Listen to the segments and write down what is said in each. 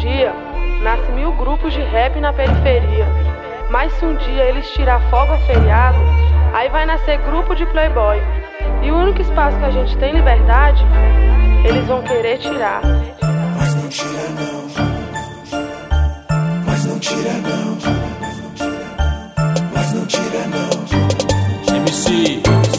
dia, nasce 1000 grupos de rap na periferia. Mas se um dia eles tirar folga ou feriado, aí vai nascer grupo de playboy. E o único espaço que a gente tem liberdade, eles vão querer tirar. Mas não tira não. Mas não tira não. Mas não tira não. MC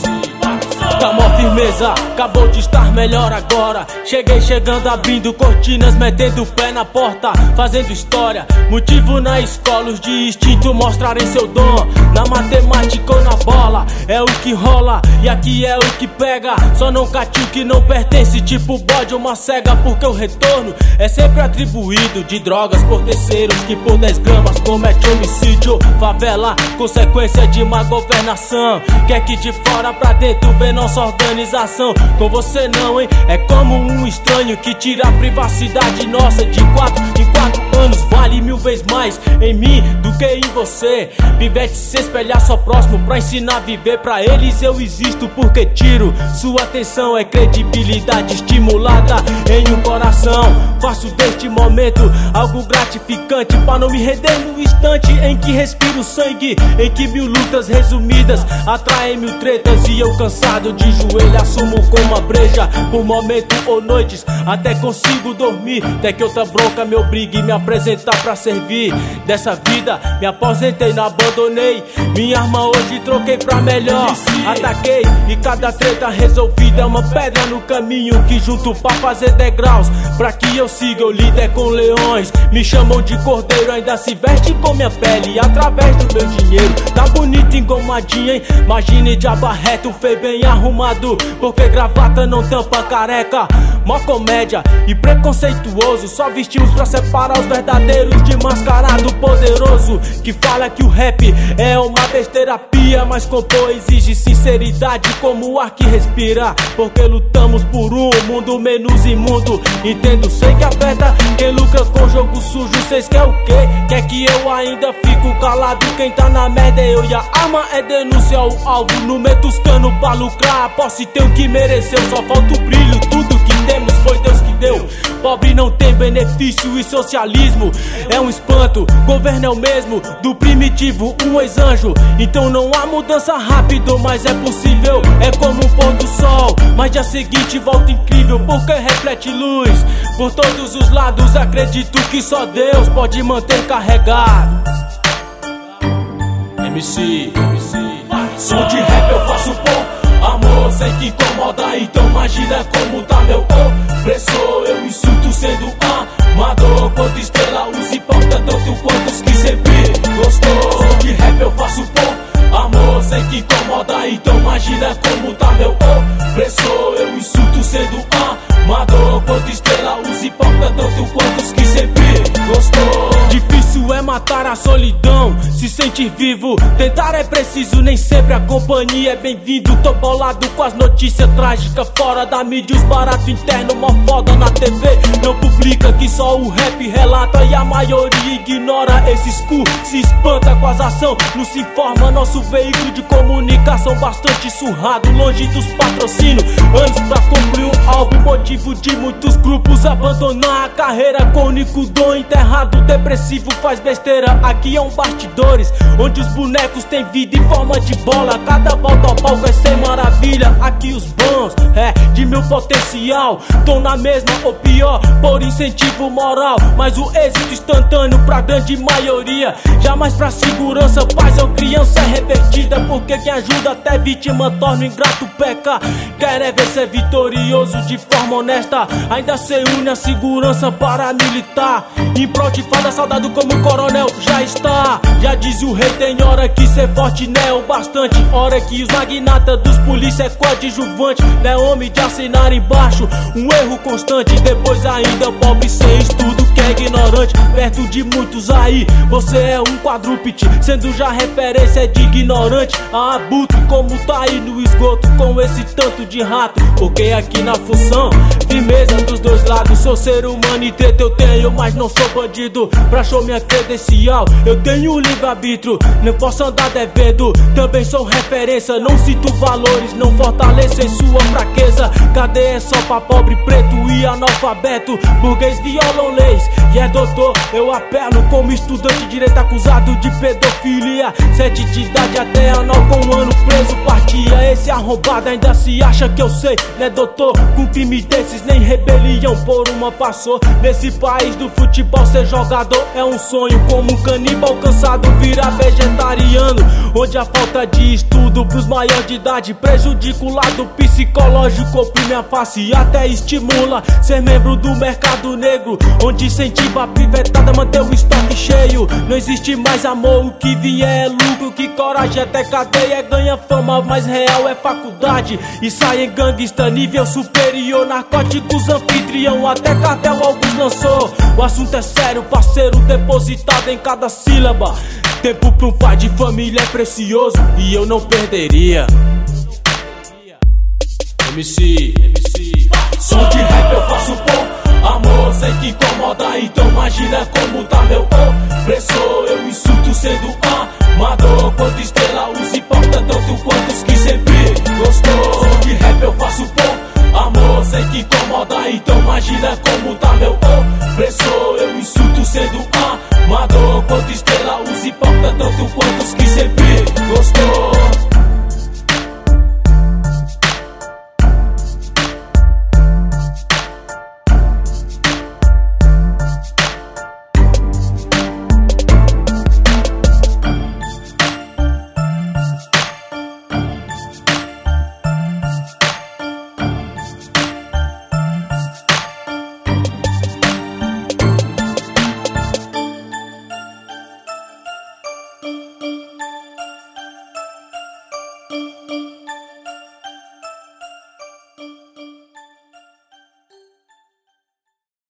tá mó firmeza, acabou de estar melhor agora. Cheguei chegando, abrindo cortinas, metendo o pé na porta, fazendo história. Motivo na escola, os de instinto mostrarem seu dom. Na matemática ou na bola, é o que rola, e aqui é o que pega. Só não cate o que não pertence, tipo bode ou uma cega, porque o retorno é sempre atribuído de drogas por terceiros, que por 10 gramas comete homicídio. Favela, consequência de má governação, que aqui de fora pra dentro vem nossa organização. Com você não, hein? É como um estranho que tira a privacidade nossa. De 4 em 4 anos vale 1000 vezes mais em mim do que em você. Pivete, se espelhar só próximo pra ensinar a viver. Pra eles eu existo porque tiro sua atenção. É credibilidade estimulada em um coração. Faço deste momento algo gratificante, pra não me render no instante em que respiro sangue, em que 1000 lutas resumidas atraem 1000 tretas. E eu cansado de joelho assumo com uma breja por momento ou noites, até consigo dormir, até que outra bronca me obrigue me apresentar pra servir. Dessa vida me aposentei, não abandonei. Minha arma hoje troquei pra melhor. Ataquei e cada treta resolvida é uma pedra no caminho que junto pra fazer degraus. Pra que eu siga o líder com leões. Me chamam de cordeiro, ainda se veste com minha pele através do meu dinheiro. Tá bonito engomadinho, hein? Imagine de abarreto, fei bem arrumado, porque gravata não tampa careca. Mó comédia e preconceituoso, só vestimos pra separar os verdadeiros de mascarado poderoso, que fala que o rap é uma besteira pia, mas compor exige sinceridade como o ar que respira, porque lutamos por um mundo menos imundo. Entendo, sei que afeta quem lucra com jogo sujo. Cês quer o quê? Quer que eu ainda fico calado? Quem tá na merda é eu e a arma é denunciar o alvo. Não meto os canos pra lucrar, posse ter o que mereceu, só falta o brilho. Tudo que temos foi Deus que deu. Pobre não tem benefício e socialismo é um espanto. Governo é o mesmo do primitivo, um ex-anjo. Então não há mudança rápido, mas é possível. É como um pôr do sol, mas dia seguinte volta incrível, porque reflete luz por todos os lados. Acredito que só Deus pode manter carregado. MC som de rap eu faço por amor, sei que incomoda, então imagina como tá meu opressor. Eu insulto sendo amador, quanto estrela use porta tanto quantos que sempre gostou. Som de rap eu faço por amor, sei que incomoda, então imagina como tá meu opressor. Eu insulto sendo amador, quanto estrela use porta tanto quantos que sempre gostou. Difícil é matar a solidão, se sentir vivo. Tentar é preciso, nem sempre a companhia é bem-vindo. Tô bolado com as notícias trágicas fora da mídia, os baratos internos, mó foda na TV. Não publica que só o rap relata e a maioria ignora esses cu. Se espanta com as ações, não se informa. Nosso veículo de comunicação bastante surrado, longe dos patrocínios. Anos pra concluir o álbum, motivo de muitos grupos abandonar a carreira com o único dom enterrado. Depressivo faz besteira, aqui é um bastidores, onde os bonecos têm vida em forma de bola. Cada volta ao palco é sem maravilha. Aqui os bons, de meu potencial, tão na mesma ou pior, por incentivo moral. Mas o êxito instantâneo pra grande maioria, jamais pra segurança, paz ou criança é revertida. Porque quem ajuda até vítima torna o ingrato peca. Quer é ver ser vitorioso de forma honesta, ainda se une a segurança paramilitar. Em prol de fada, soldado como o coronel já está. Já diz o rei, tem hora que ser forte não é o bastante. Hora que os magnatas dos polícia é coadjuvante. Não é homem de assinar embaixo, um erro constante. Depois ainda pobre sem estudo que é ignorante. Perto de muitos aí, você é um quadrúpede, sendo já referência de ignorante a abutre. Como tá aí no esgoto com esse tanto de rato, porque aqui na função, firmeza dos dois lados. Sou ser humano e treta eu tenho, mas não sou bandido. Pra show minha credencial, eu tenho livre-arbítrio, não posso andar devendo. Também sou referência, não cito valores, não fortalecem sua fraqueza. Cadê é só pra pobre, preto e analfabeto, burguês violam leis e é doutor. Eu apelo como estudante de direito acusado de pedofilia. 7 de idade até anal com 1 ano preso partia. Esse arrombado ainda se acha que eu sei, né doutor? Com crime desses nem rebelião por uma passou. Nesse país do futebol ser jogador é um sonho. Como um canibal cansado virar vegetariano, onde a falta de estudo pros maiores de idade prejudica o lado psicológico, oprime a face e até estimula ser membro do mercado negro, onde incentiva a pivetada manter o estoque cheio. Não existe mais amor, o que vier é lucro, que coragem até cadeia ganha fama, mas real é faculdade e sai em gangsta nível superior. Narcóticos anfitrião, até cartel alguns lançou. O assunto é sério, parceiro, depositado em cada sílaba. Tempo pra um pai de família é precioso e eu não perderia. MC, som de rap eu faço por amor, sei que incomoda, então imagina como tá meu opressor. Eu insulto sendo amador, quanto estrela os importa tanto quanto os que sempre gostou. Som de rap eu faço por amor, sei que incomoda, então imagina como tá meu opressor. Eu insulto sendo amador, quanto estrela os importa tanto quanto os que sempre gostou.